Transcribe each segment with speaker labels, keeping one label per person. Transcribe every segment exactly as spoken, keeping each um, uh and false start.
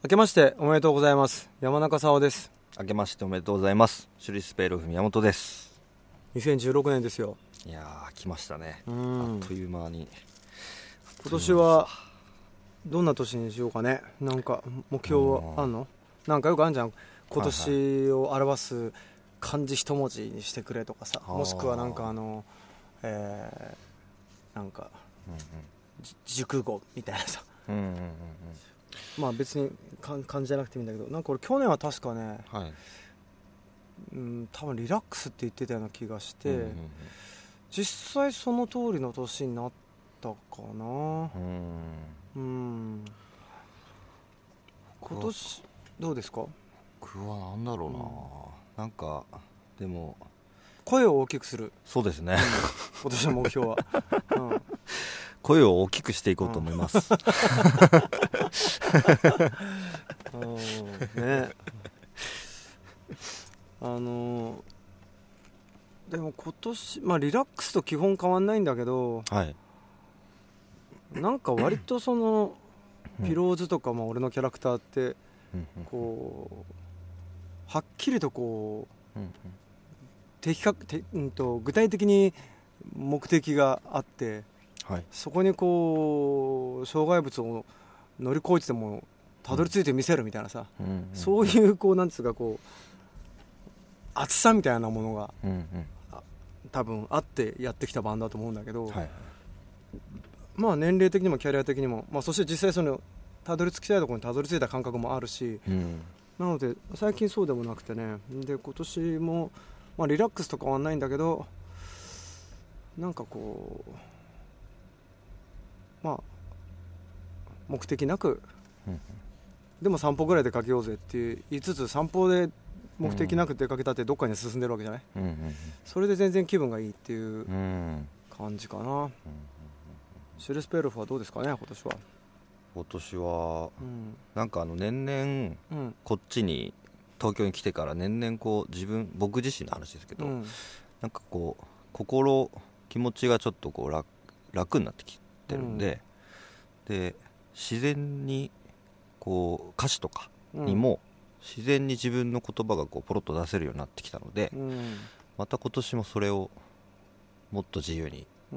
Speaker 1: 明けましておめでとうございます。山中沙央です。
Speaker 2: 明けましておめでとうございます。シュリスペイロフ宮本です。
Speaker 1: にせんじゅうろくねんですよ。
Speaker 2: いやー来ましたね。
Speaker 1: うん
Speaker 2: あっという間に。
Speaker 1: 今年はどんな年にしようかね。なんか目標はあんの？なんかよくあるじゃん、今年を表す漢字一文字にしてくれとかさ、もしくはなんかあの、えー、なんか、うんうん、熟語みたいなさ、うんうんうんうん、まあ別に漢字じゃなくてもいいんだけど、なんか俺去年は確かね、はい、うん、多分リラックスって言ってたような気がして、うんうんうん、実際その通りの年になったかな。うん、うん、今年どうですか？
Speaker 2: 僕はなんだろうな、うん、なんかでも
Speaker 1: 声を大きくする。
Speaker 2: そうですね、
Speaker 1: うん、今年の目標は、うん、声
Speaker 2: を大きくしていこうと思います、
Speaker 1: うん、ね、あのでも今年、まあ、リラックスと基本変わんないんだけど、はい、なんか割とそのピローズとか、まあ、俺のキャラクターってこうはっきりとこう的確て、うん、と具体的に目的があって、はい、そこにこう障害物を乗り越えててもたどり着いてみせるみたいなさ、うんうんうん、そういうこうなんつうかこう熱さみたいなものが、うんうん、多分あってやってきたバンドだと思うんだけど、はい、まあ年齢的にもキャリア的にも、まあ、そして実際そのたどり着きたいところにたどり着いた感覚もあるし、うん、なので最近そうでもなくてね、で今年も、まあ、リラックスとかはないんだけど、なんかこうまあ目的なく、うん、でも散歩ぐらいでかけようぜって言いつつ、散歩で目的なく出かけたってどっかに進んでるわけじゃない、うんうんうん、それで全然気分がいいっていう感じかな、うんうんうん、シュルスペールフはどうですかね今年は。
Speaker 2: 今年は、うん、なんかあの年々、うん、こっちに東京に来てから年々こう自分僕自身の話ですけど、うん、なんかこう心気持ちがちょっとこう 楽, 楽になってきてるんで、うん、で自然にこう歌詞とかにも自然に自分の言葉がこうポロッと出せるようになってきたので、うん、また今年もそれをもっと自由に、うん、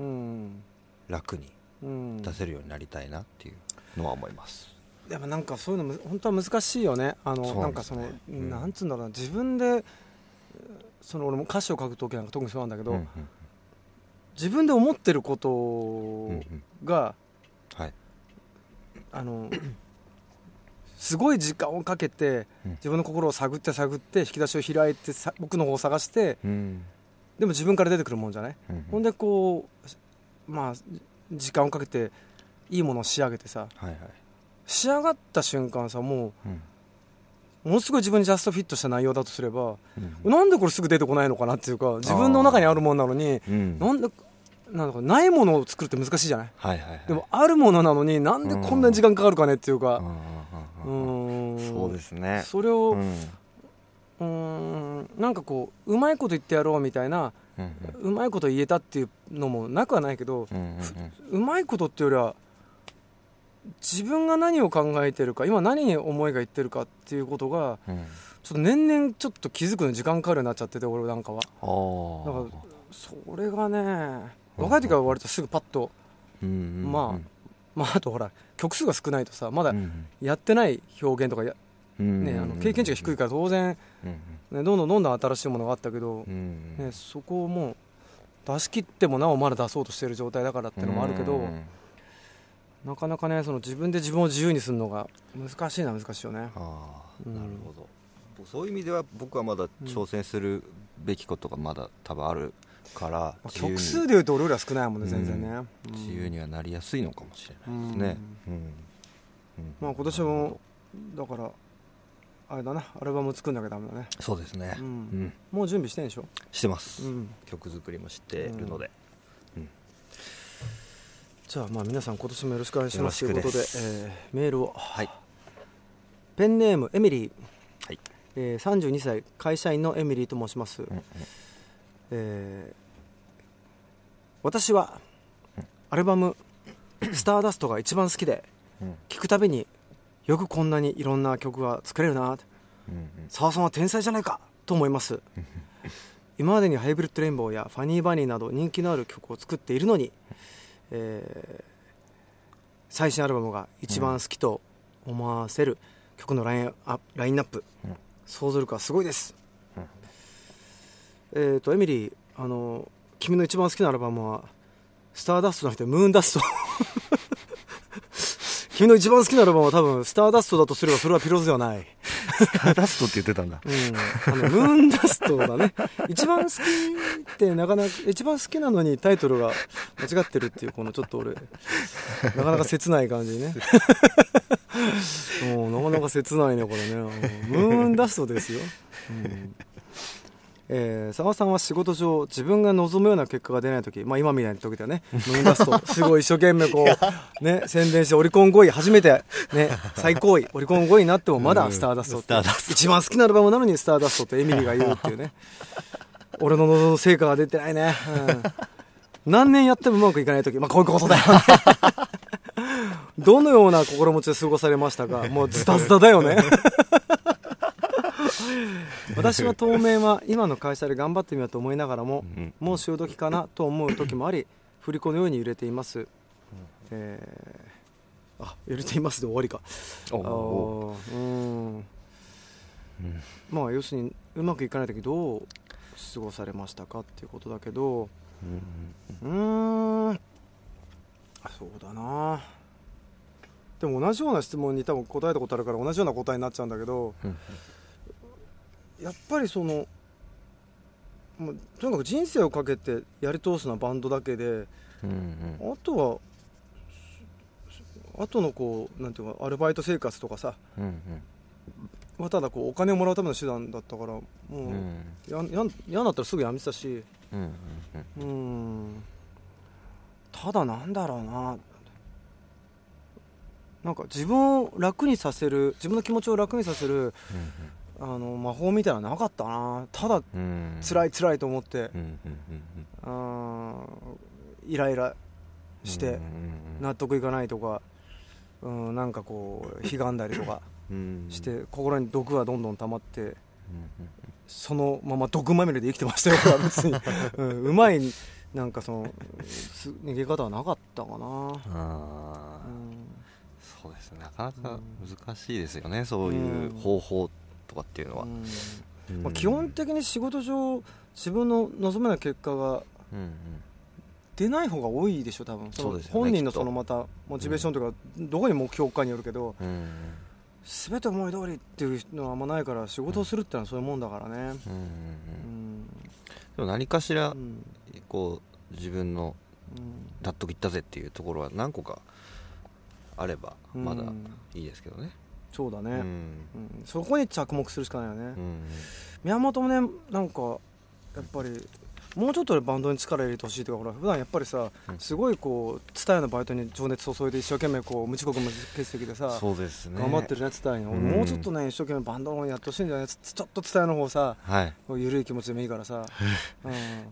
Speaker 2: 楽に出せるようになりたいなっていうのは思います。
Speaker 1: でもなんかそういうの本当は難しいよね。あのなんですね、なんかその、うん、なんつうんだろうな、自分でその俺も歌詞を書くときなんか特にそうなんだけど、うんうん、自分で思ってることが、うんうん、はい、あのすごい時間をかけて自分の心を探って探って引き出しを開いて僕の方を探して、うん、でも自分から出てくるもんじゃない、うんうん、ほんでこうまあ時間をかけていいものを仕上げてさ、はいはい、仕上がった瞬間さ、もう、うん、ものすごい自分にジャストフィットした内容だとすれば、うん、なんでこれすぐ出てこないのかなっていうか、自分の中にあるものなのに、うん、なんでなんだかないものを作るって難しいじゃない、はいはいはい、でもあるものなのになんでこんなに時間かかるかねっていうか、うん、うん、
Speaker 2: そうですね、
Speaker 1: それを、うん、うんなんかこううまいこと言ってやろうみたいな、うんうん、うまいこと言えたっていうのもなくはないけど、うんうんうん、うまいことっていうよりは自分が何を考えてるか、今何に思いがいってるかっていうことが、うん、ちょっと年々ちょっと気づくのに時間かかるようになっちゃってて、俺なんかは。だからそれがね、若い時は割とすぐパッと、うんうんうん、まあまああとほら曲数が少ないとさ、まだやってない表現とかや、うんね、あの経験値が低いから当然、うんね、どんどんどんどん新しいものがあったけど、うんね、そこをもう出し切ってもなおまだ出そうとしている状態だからっていうのもあるけど、うんなかなかね、その自分で自分を自由にするのが難しいな難しいよね。
Speaker 2: あ、うん、なるほど。そういう意味では僕はまだ挑戦するべきことがまだ多分あるから、
Speaker 1: うん、曲数でいうと俺よりは少ないもんね、全然ね、うん、
Speaker 2: 自由にはなりやすいのかもしれないですね、うんうんうん、
Speaker 1: まあ今年もだからあれだな、アルバム作んなきゃダメだね。
Speaker 2: そうですね、うんうん、
Speaker 1: もう準備してんでしょ。
Speaker 2: してます、うん、曲作りもしてるので、うんうん、
Speaker 1: じゃあまあ皆さん今年もよろしくお願いしますということで、えー、メールを、
Speaker 2: はい、
Speaker 1: ペンネームエミリー、
Speaker 2: はい、
Speaker 1: えー、さんじゅうにさい会社員のエミリーと申します、うんうん、えー、私は、うん、アルバムスターダストが一番好きで、うん、聞くたびによくこんなにいろんな曲が作れるな、澤、うん、さんは天才じゃないかと思います今までにハイブリッドレインボーやファニーバニーなど人気のある曲を作っているのに、えー、最新アルバムが一番好きと思わせる曲のラインアラインナップ、うん、想像力はすごいです、うん、えーとエミリー、あの君の一番好きなアルバムはスターダストじゃなくてムーンダスト君の一番好きなアルバムは多分スターダストだとすればそれはピローズではない
Speaker 2: スターダストって言ってたんだ、
Speaker 1: うん、あのムーンダストだね一番好きってなかなか一番好きなのにタイトルが間違ってるっていうこのちょっと俺なかなか切ない感じねもうなかなか切ないねこれねムーンダストですよ、うんえー、佐賀さんは仕事上自分が望むような結果が出ないとき、まあ、今みたいな時だねムーンダストすごい一生懸命こう、ね、宣伝してオリコンごい初めて、ね、最高位オリコンごいになってもまだスターダストって一番好きなアルバムなのにスターダストってエミリーが言うっていうね俺の望む成果が出てないね、うん、何年やってもうまくいかないとき、まあ、こういうことだよねどのような心持ちで過ごされましたか。もうズタズタだよね私は当面は今の会社で頑張ってみようと思いながらも、うん、もう潮時かなと思う時もあり振り子のように揺れています、うんえー、あ揺れていますで終わりかおおあうん、うん、まあ要するにうまくいかない時どう過ごされましたかっていうことだけどうーんそうだなでも同じような質問に多分答えたことあるから同じような答えになっちゃうんだけど、うんやっぱりそのもうとにかく人生をかけてやり通すのはバンドだけで、うんうん、あとはあとのこうなんていうかアルバイト生活とかさ、うんうん、ただこうお金をもらうための手段だったからもう、うん、やや嫌になったらすぐ辞めてたし、うんうんうん、うんただなんだろうななんか自分を楽にさせる自分の気持ちを楽にさせる、うんうんあの魔法みたいなのなかったなただ辛い辛いと思って、うんうん、あイライラして納得いかないとか、うん、なんかこうひがんだりとかして心に毒がどんどん溜まってそのまま毒まみれで生きてましたよ別に、うん、うまいなんかその逃げ方はなかったかなあ、うん、
Speaker 2: そうですねなかなか難しいですよね、うん、そういう方法とかっていうのは、うん
Speaker 1: うんまあ、基本的に仕事上自分の望めない結果が出ない方が多いでしょ多分その本人のそのまたモチベーションというか、うん、どこに目標かによるけど、うん、全て思い通りっていうのはあんまないから仕事をするってのはそういうもんだからね、うんうんうん、
Speaker 2: でも何かしら、うん、こう自分の納得いったぜっていうところは何個かあればまだいいですけどね、
Speaker 1: そうだね、うんうん、そこに着目するしかないよね、うん、宮本もねなんかやっぱりもうちょっとバンドに力入れてほしいというかほら普段やっぱりさ、うん、すごいこうツタヤのバイトに情熱注いで一生懸命こう無遅刻無欠席でさ
Speaker 2: そうですね
Speaker 1: 頑張ってるねツタヤに、うん、もうちょっとね一生懸命バンドの方にやってほしいんだよねちょっとツタヤの方さ、はい、緩い気持ちでもいいからさ、
Speaker 2: うん、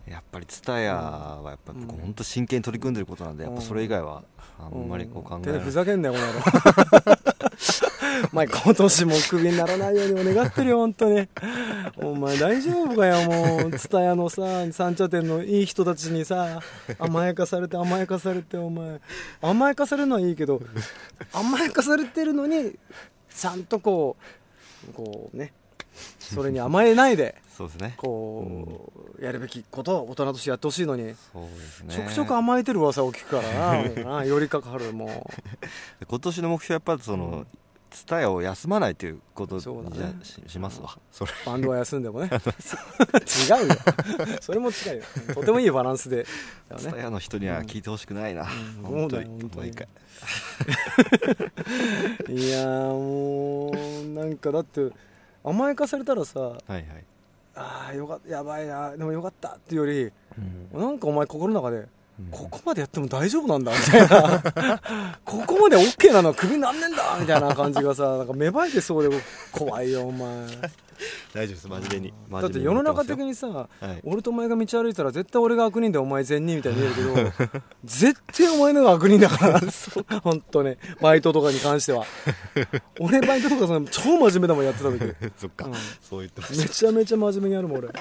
Speaker 2: やっぱりツタヤはやっぱこう本当真剣に取り組んでることなんで、うん、やっぱそれ以外はあんまりこう考えない、
Speaker 1: うん、ふざけんなよこの野郎お前今年もクビにならないように願ってるよ本当にお前大丈夫かよもうツタヤのさ三茶店のいい人たちにさ甘やかされて甘やかされてお前甘やかされるのはいいけど甘やかされてるのにちゃんとこうこうねそれに甘えないで
Speaker 2: そうですね
Speaker 1: こう、うん、やるべきことを大人としてやってほしいのに
Speaker 2: そうですね
Speaker 1: ちょくちょく甘えてる噂を聞くからな寄りかかるも
Speaker 2: う今年の目標はやっぱりその、うんツタヤを休まないということにじゃ、ね、し, しますわそれ
Speaker 1: バンドは休んでもね違うよそれも違うよとてもいいバランスで
Speaker 2: ツタヤの人には聞いてほしくないな、うん、本当に本当に
Speaker 1: いやもうなんかだって甘やかされたらさ、はいはい、ああよかったやばいなでもよかったっていうより、うん、なんかお前心の中でここまでやっても大丈夫なんだみたいなここまで OK なのはクビなんねんだみたいな感じがさ、なんか芽生えてそうで怖いよお前
Speaker 2: 大丈夫です、真面目に。
Speaker 1: だって世の中的にさ、はい、俺とお前が道歩いたら絶対俺が悪人でお前善人みたいに見えるけど絶対お前のが悪人だから本当ね、バイトとかに関しては俺バイトとかさ超真面目だもんやってた時
Speaker 2: そっか、うん、そう言ってま
Speaker 1: した。めちゃめちゃ真面目にやるもん俺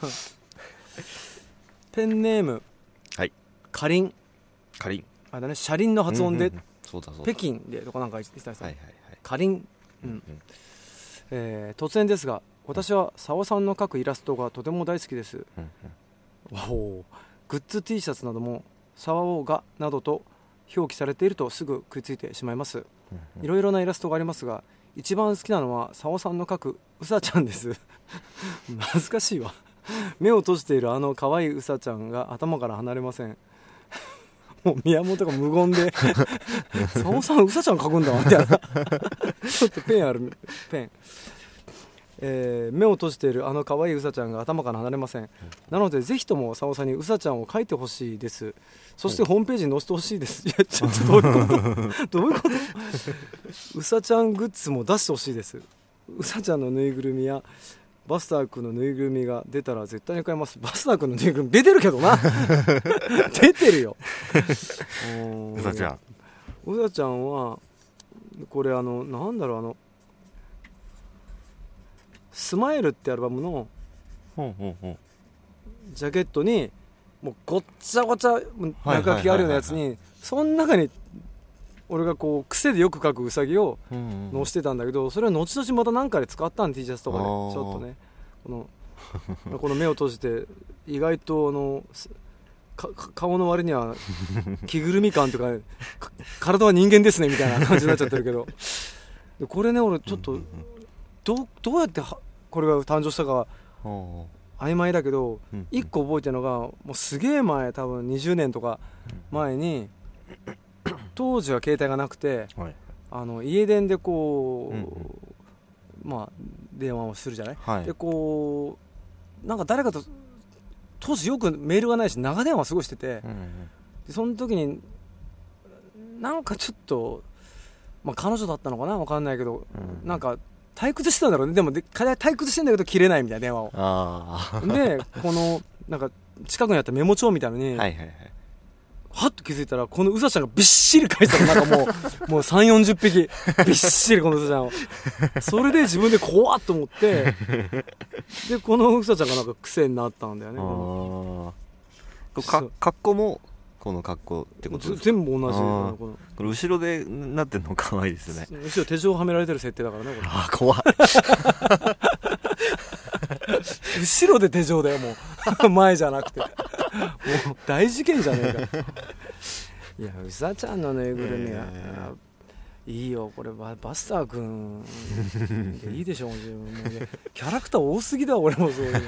Speaker 1: ペンネーム、
Speaker 2: はい、
Speaker 1: かりん
Speaker 2: かりん
Speaker 1: あれだね、車輪の発音で、うんうん、
Speaker 2: そうだそうだ
Speaker 1: 北京でとかなんか言ってたりさ、
Speaker 2: はいはいはい、
Speaker 1: かりん、うんうん、えー、突然ですが私は沢さんの描くイラストがとても大好きです、うんうん、おグッズ T シャツなども沢尾がなどと表記されているとすぐ食いついてしまいます、うんうん、いろいろなイラストがありますが一番好きなのは沢さんの描くうさちゃんです恥ずかしいわ目を閉じているあの可愛いうさちゃんが頭から離れませんもう宮本が無言で沢尾さんうさちゃん描くんだみたいなちょっとペンあるペンえー、目を閉じているあの可愛いうさちゃんが頭から離れません、うん、なのでぜひとも沢尾さんにうさちゃんを描いてほしいです。そしてホームページに載せてほしいです。いやちょっとどういうことどういうことうさちゃんグッズも出してほしいです。うさちゃんのぬいぐるみやバスター君のぬいぐるみが出たら絶対に買います。バスター君のぬいぐるみ出てるけどな出てるよ
Speaker 2: うさちゃん
Speaker 1: うさちゃんはこれあのなんだろうあのスマイルってアルバムのジャケットにもうごっちゃごちゃ中書きがあるようなやつにその中に俺がこう癖でよく描くウサギを載せてたんだけど、それは後々また何かで使ったん T シャツとかでちょっとねこのこの目を閉じて意外とあの顔の割には着ぐるみ感とか体は人間ですねみたいな感じになっちゃってるけどでこれね俺ちょっとど う, どうやってこれが誕生したか曖昧だけど、うん、いっこ覚えてるのがもうすげえ前多分にじゅうねんとか前に、うん、当時は携帯がなくて、はい、あの家電でこう、うんうん、まあ電話をするじゃない、はい、でこうなんか誰かと当時よくメールがないし長電話すごいしてて、うんうん、でその時になんかちょっと、まあ、彼女だったのかな分かんないけど、うん、なんか退屈してたんだろうね。でもで退屈してんだけど切れないみたいな電話をあでこのなんか近くにあったメモ帳みたいなのに、はいはいはい、はっと気づいたらこのうさちゃんがびっしり書いてたの。なんかもうもうさんじゅうよんじゅっぴきびっしりこのうさちゃんをそれで自分で怖っと思ってでこのうさちゃんがなんか癖になったんだよね。
Speaker 2: あか格好もこの格好ってことですか？
Speaker 1: 全部同じ。こ
Speaker 2: のこれ後ろでなってるの可愛いですね。
Speaker 1: 後ろ手錠はめられてる設定だからねこれ。
Speaker 2: あ怖い
Speaker 1: 後ろで手錠だよもう前じゃなくてもう大事件じゃねえかいやうさちゃんのぬいぐるみは、えー、いいよこれバスター君でいいでしょもう、ね、キャラクター多すぎだ俺もそういう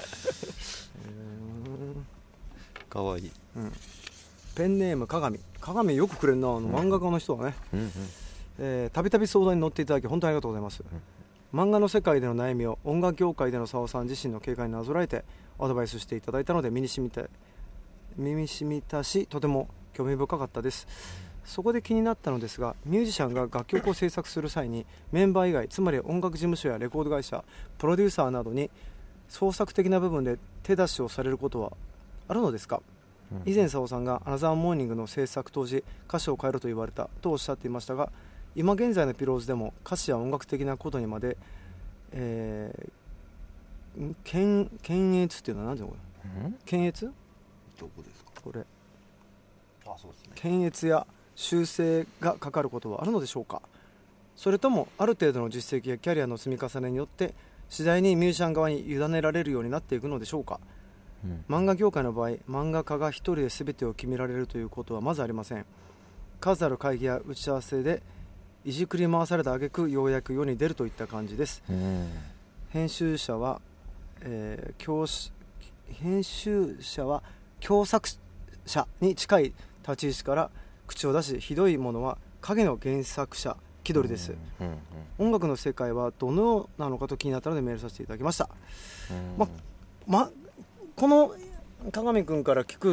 Speaker 2: かわいい、
Speaker 1: うんペンネーム鏡鏡よくくれるなあの漫画家の人はね、うんうんえー、たびたび相談に乗っていただき本当にありがとうございます、うん、漫画の世界での悩みを音楽業界での沢尾さん自身の経過になぞらえてアドバイスしていただいたので身に染みた身に染みたしとても興味深かったです。そこで気になったのですがミュージシャンが楽曲を制作する際にメンバー以外つまり音楽事務所やレコード会社プロデューサーなどに創作的な部分で手出しをされることはあるのですか？以前沢尾さんがアナザーモーニングの制作当時歌詞を変えろと言われたとおっしゃっていましたが今現在のピローズでも歌詞や音楽的なことにまで、えー、検検閲っていうのは何ていうのこれ検閲
Speaker 2: どこですか
Speaker 1: これ
Speaker 2: あそうですね
Speaker 1: 検閲や修正がかかることはあるのでしょうか？それともある程度の実績やキャリアの積み重ねによって次第にミュージシャン側に委ねられるようになっていくのでしょうか？うん、漫画業界の場合漫画家が一人で全てを決められるということはまずありません。数ある会議や打ち合わせでいじくり回された挙句ようやく世に出るといった感じです、うん、編集者は、えー、教編集者は共作者に近い立ち位置から口を出しひどいものは影の原作者気取りです、うんうんうん、音楽の世界はどのようなのかと気になったのでメールさせていただきました、うんままこの鏡くんから聞く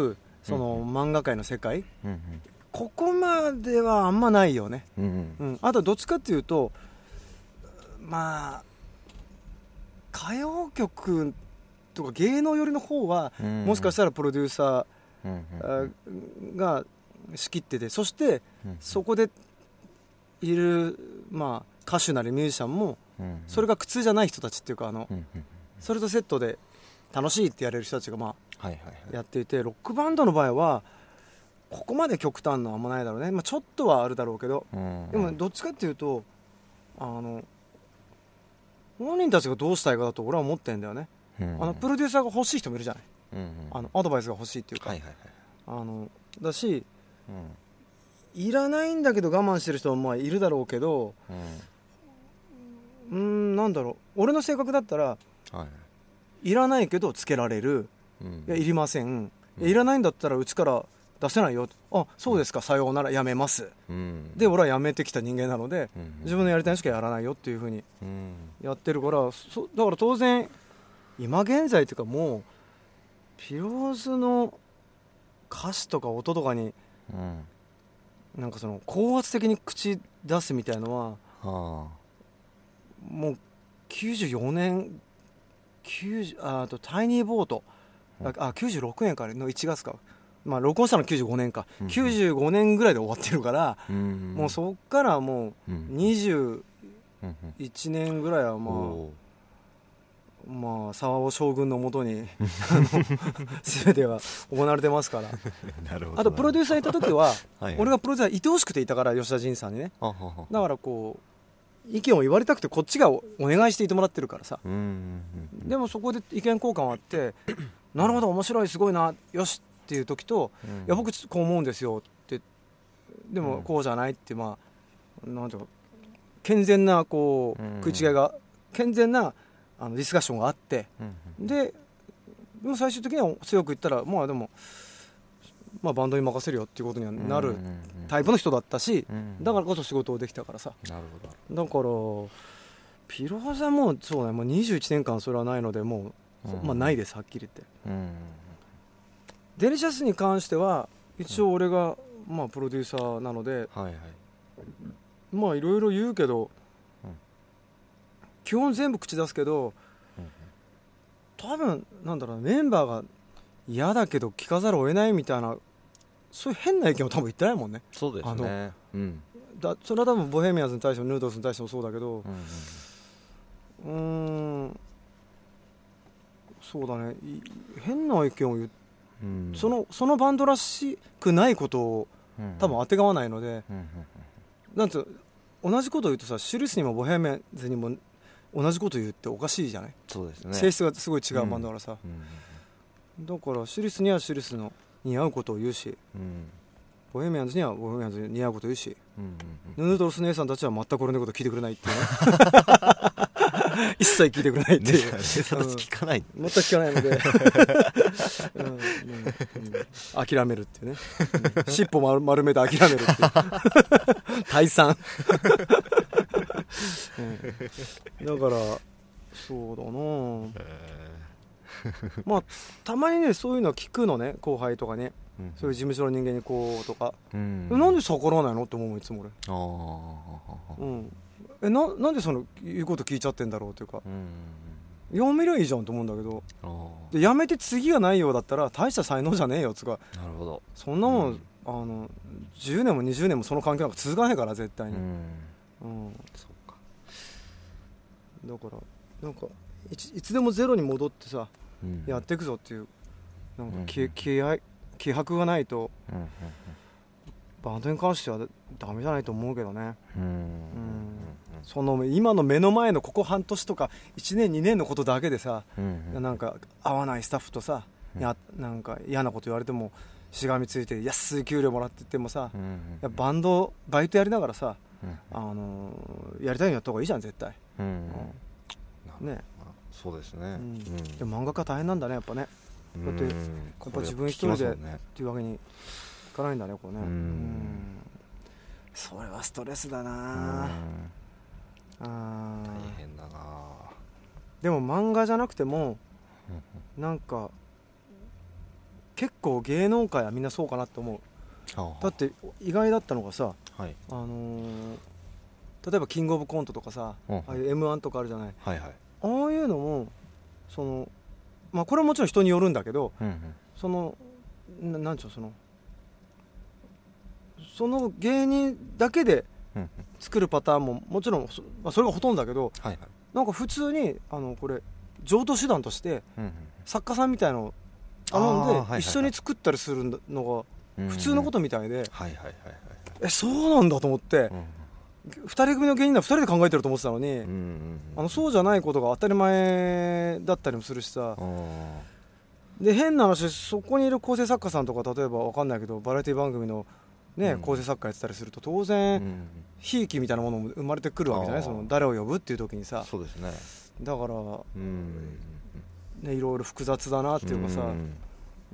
Speaker 1: その漫画界の世界、うんうん、ここまではあんまないよね、うんうんうん、あとどっちかっていうとまあ歌謡曲とか芸能寄りの方は、うんうん、もしかしたらプロデューサーが仕切ってて、そして、うんうん、そこでいる、まあ、歌手なりミュージシャンも、うんうん、それが苦痛じゃない人たちっていうかあの、うんうんうん、それとセットで楽しいってやれる人たちが、まあはいはいはい、やっていて、ロックバンドの場合はここまで極端のはあんまないだろうね、まあ、ちょっとはあるだろうけど、うんうん、でもどっちかっていうとあの本人たちがどうしたいかだと俺は思ってんだよね、うんうん、あのプロデューサーが欲しい人もいるじゃない、うんうん、あのアドバイスが欲しいっていうか、はいはいはい、あのだし、うん、いらないんだけど我慢してる人もまあいるだろうけど、うん、うーんなんだろう、俺の性格だったら、はい、いらないけどつけられる、うん、いやいりません、うん、いらないんだったらうちから出せないよ、あそうですか、さようならやめます、うん、で俺はやめてきた人間なので、うん、自分のやりたいしかやらないよっていう風にやってるから、そだから当然今現在というかもうピローズの歌詞とか音とかに、うん、なんかその高圧的に口出すみたいのは、はあ、もうきゅうじゅうよねんきゅうじゅうあとタイニーボート、うん、あきゅうじゅうろくねんからのいちがつか、まあ、録音したのきゅうじゅうごねんか、うん、きゅうじゅうごねんぐらいで終わってるから、うん、もうそっからもうにじゅういちねんぐらいはまあ、うんまあ、沢尾将軍のもとに全ては行われてますからなるほど。あとプロデューサーいた時ははい、はい、俺がプロデューサーいてほしくていたから、吉田仁さんにね、はははだからこう意見を言われたくてこっちが お, お願いしていてもらってるからさ、うんうんうん、でもそこで意見交換あってなるほど面白いすごいなよしっていう時と、うん、いや僕こう思うんですよってでもこうじゃないって、まあなんていうか健全なこう、うん、食い違いが健全なあのディスカッションがあって、うんうん、で, でも最終的には強く言ったらまあでも、まあ、バンドに任せるよっていうことにはなるタイプの人だったし、うんうん、だからこそ仕事をできたからさ、なるほど。だからピローザもそうね、もうにじゅういちねんかんそれはないのでもう、うんまあ、ないですはっきり言って、うん、デリシャスに関しては一応俺が、まあ、プロデューサーなので、はいはい、まあいろいろ言うけど基本全部口出すけど、うん、多分なんだろうメンバーが嫌だけど聞かざるを得ないみたいなそういう変な意見を多分言ってないもんね。
Speaker 2: そうですね、うん、
Speaker 1: だそれは多分ボヘミアンズに対してもヌードルスに対してもそうだけど、うん、うん、うーんそうだね変な意見を言う、うん、そのそのバンドらしくないことを多分当てがわないので、うんうん、なんつう同じことを言うとさシリスにもボヘミアンズにも同じこと言うっておかしいじゃない。
Speaker 2: そうですね、
Speaker 1: 性質がすごい違うバンドだからさ、うんうん、だからシリスにはシリスの似合うことを言うし、うん、ボヘミアンズにはボヘミアンズに似合うことを言うし、うんうんうん、ヌードルス姉さんたちは全く俺のこと聞いてくれないっていうね一切聞いてくれないっていう、ね、
Speaker 2: 聞かない、
Speaker 1: うん、全く聞かないので、うんうんうん、諦めるっていうね、うん、尻尾丸, 丸めて諦めるっていう退散うん、だからそうだな、まあたまにねそういうのは聞くのね後輩とかね、うん、そういう事務所の人間にこうとか、うん、なんで逆らわないのって思ういつも俺、うん、え な, なんでその言うこと聞いちゃってんだろうというか、うん、やめりゃいいじゃんと思うんだけど、でやめて次がないようだったら大した才能じゃねえよつか、なるほど、そんなもん、うん、あのじゅうねんもにじゅうねんもその環境なんか続かないから絶対に、うんうん、そうか、だからなんか い, いつでもゼロに戻ってさ、うん、やっていくぞっていうなんか 気,、うん、気, 合気迫がないと、うんうんうん、バンドに関してはダメじゃないと思うけどね、うんうん、その今の目の前のここ半年とかいちねんにねんのことだけでさ、うんうん、なんか合わないスタッフとさ、うん、やなんか嫌なこと言われてもしがみついて安い給料もらってってもさ、うんうん、やっぱバンドバイトやりながらさ、うんあのー、やりたいのやった方がいいじゃん絶対、うんうん、ね、
Speaker 2: そうですね、うん、
Speaker 1: でも漫画家大変なんだねやっぱね、だってやっぱ自分一人でっていうわけにいかないんだねこうね、うんうん、それはストレスだな、うん、あ
Speaker 2: 大変だな。
Speaker 1: でも漫画じゃなくてもなんか結構芸能界はみんなそうかなって思う。だって意外だったのがさ、はい、あのー、例えばキングオブコントとかさ、うん、ああいう エムワン とかあるじゃない、はいはい、ああいうのもその、まあ、これはもちろん人によるんだけど、うんうん、そのななんちゅうそのその芸人だけで作るパターンももちろん そ,、まあ、それがほとんどだけど、はいはい、なんか普通にあのこれ譲渡手段として、うんうん、作家さんみたいのを頼んで一緒に作ったりするのが普通のことみたいで、えそうなんだと思って、うん、ふたり組の芸人はふたりで考えてると思ってたのに、うんうんうん、あのそうじゃないことが当たり前だったりもするしさ、で変な話、そこにいる構成作家さんとか例えば分かんないけどバラエティ番組の、ね、うん、構成作家やってたりすると当然ひいきみたいなものも生まれてくるわけじゃない、その誰を呼ぶっていう時にさ。
Speaker 2: そうですね、
Speaker 1: だから、うんね、いろいろ複雑だなっていうかさ、うん、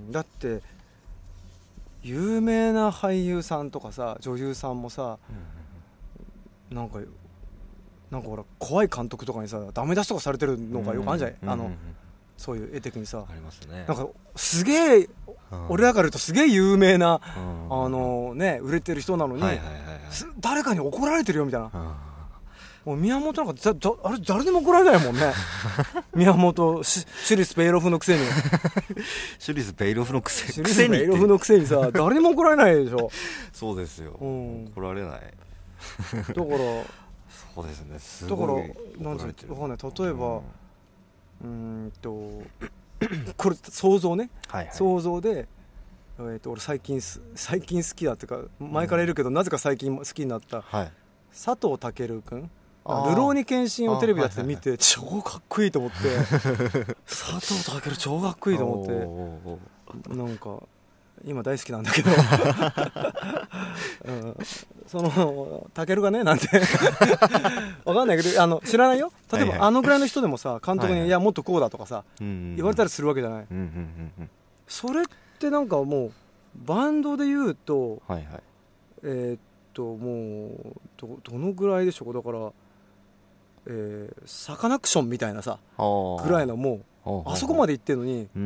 Speaker 1: だって有名な俳優さんとかさ女優さんもさ、うん、なんかなんかほら怖い監督とかにさダメ出しとかされてるのがよくあるじゃない、うん、あの、うん、そういう絵的にさ
Speaker 2: ありますね。
Speaker 1: なんかすげえ、うん、俺らから言うとすげえ有名な、うん、あのね売れてる人なのに、はいはいはいはい、誰かに怒られてるよみたいな、うん、もう宮本なんかだだあれ誰でも怒られないもんね宮本シュリス・ベイロフのくせに
Speaker 2: シュリス・ベイロフのくせに
Speaker 1: シュリス・ベイロフのくせにさ誰でも怒られないでしょ
Speaker 2: そうですよ、うん、怒られない
Speaker 1: だから
Speaker 2: そうですね、すごい
Speaker 1: だからなんてわかんない、例えば、うん、うーんとこれ想像ね、はいはい、想像で、えー、と俺最近最近好きだっていうか前からいるけど、うん、なぜか最近好きになった、はい、佐藤健くん、ルローニケンシンをテレビでやって見て、はいはいはい、超かっこいいと思って佐藤健超かっこいいと思ってなんか今大好きなんだけど、うん、その健がねなんてわかんないけどあの知らないよ、例えば、はいはい、あのぐらいの人でもさ監督に、はいはい、いやもっとこうだとかさ、うんうん、言われたりするわけじゃない、うんうんうんうん、それってなんかもうバンドで言うと、はいはい、えー、っともう ど, どのぐらいでしょうか、だから、えー、サカナクションみたいなさぐらいのもうあそこまで行ってるのに、うんうん、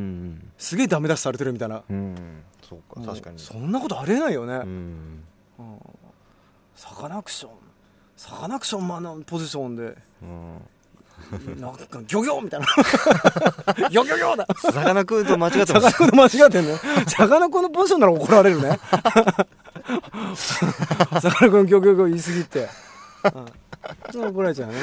Speaker 1: すげえダメ出しされてるみたいな、うん、
Speaker 2: そうか確かに
Speaker 1: そんなことありえないよね、うんうん、サカナクションサカナクションマンのポジションで、うん、なんかギョギョみたいなギョギョギョだ
Speaker 2: サカナクと間違ってます
Speaker 1: サカナクと間違ってんねサカナクのポジションなら怒られるねサカナクのギョギョギョ言い過ぎて、うん、怒られちゃうね、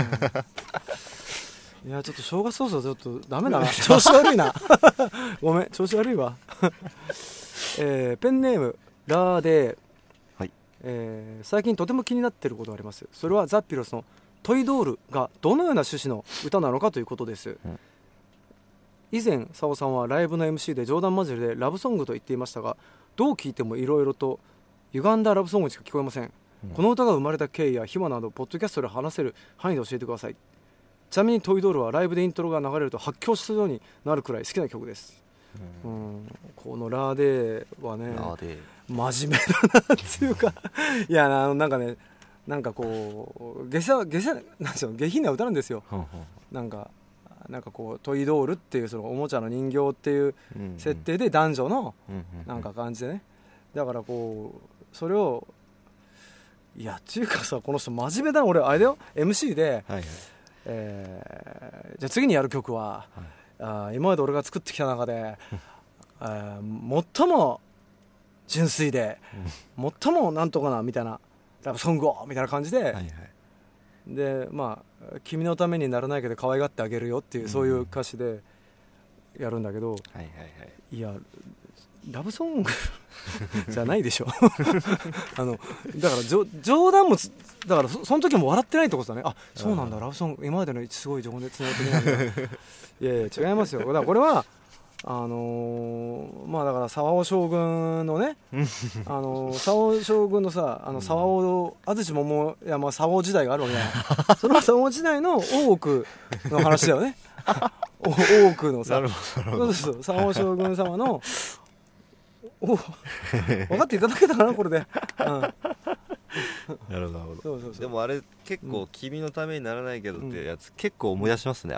Speaker 1: うん、いやちょっと正月早々ちょっとダメだな調子悪いなごめん調子悪いわ、えー、ペンネームラーデー、はい、えー、最近とても気になっていることがあります。それはザッピロスのトイドールがどのような趣旨の歌なのかということです、うん、以前サオさんはライブの エムシー で冗談交じりでラブソングと言っていましたが、どう聴いてもいろいろと歪んだラブソングしか聞こえません、うん、この歌が生まれた経緯や秘話などポッドキャストで話せる範囲で教えてください。ちなみにトイドールはライブでイントロが流れると発狂するようになるくらい好きな曲です、うん、このラーデーはね真面目だなっていうかいやなんかねなんかこう下車下車なんていうの下品な歌なんですよなんかなんかこうトイドールっていうそのおもちゃの人形っていう設定で男女のなんか感じでね、だからこうそれをいやっていうかさ、この人真面目だな。俺あれだよ エムシー で、はいはい、えー、じゃあ次にやる曲は、はい、あ今まで俺が作ってきた中でえー、最も純粋で、うん、最もなんとかなみたいなラブソングをみたいな感じで、はいはい、でまあ君のためにならないけど可愛がってあげるよっていう、うん、そういう歌詞でやるんだけど、はいはいはい、いやラブソングじゃないでしょあのだから冗談もだから そ, その時も笑ってないってことだね。あ、そうなんだ、ラブソング今までのすごい情熱の時なんだいやいや違いますよ。だからこれはあのー、まあだから沢尾将軍のねあのー、沢尾将軍のさあの沢尾安土桃山沢尾時代があるわけだその沢尾時代の大奥の話だよね大奥のさそうそう沢尾将軍様のお分かっていただけたかなこれで、うん、なる
Speaker 2: ほどなるほど。そうそうそう。でもあれ結構君のためにならないけどってやつ、うん、結構思い出しますね。あの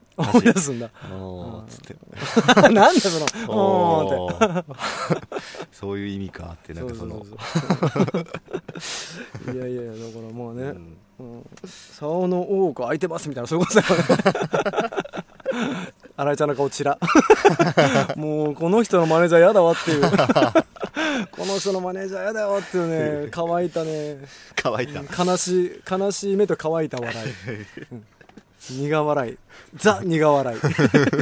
Speaker 1: 思い出すんだ。
Speaker 2: おーつって
Speaker 1: なんだそのおーって
Speaker 2: そういう意味かってなんかその
Speaker 1: いやいやいやだからまあね、うんうん、竿の大奥空いてますみたいなそういうことだよね新井ちゃんの顔チラもうこの人のマネージャーやだわっていうこの人のマネージャーやだわっていうね乾いたね
Speaker 2: 乾いた
Speaker 1: 悲しい悲しい目と乾いた笑い、うん、苦笑いザ苦笑い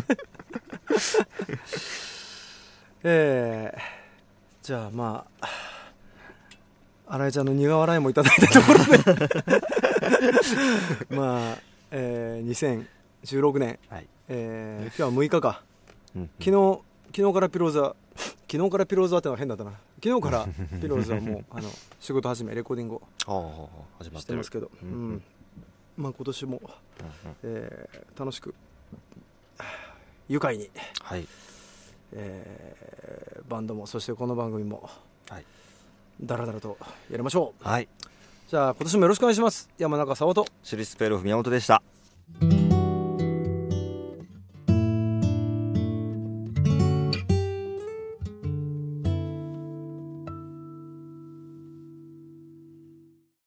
Speaker 1: えー、じゃあまあ新井ちゃんの苦笑いもいただいたところでまあ、えー、にせんじゅうろくねん、はいえー、今日はむいかか、うんうん、昨日昨日からピローズは昨日からピローズはってのは変だったな昨日からピローズはもうあの仕事始めレコーディングをしてますけど、うんうんまあ、今年も、うんうんえー、楽しく愉快に、はいえー、バンドもそしてこの番組も、はい、だらだらとやりましょう、はい、じゃあ今年もよろしくお願いします。山中沙央と
Speaker 2: シリスペルフ宮本でした。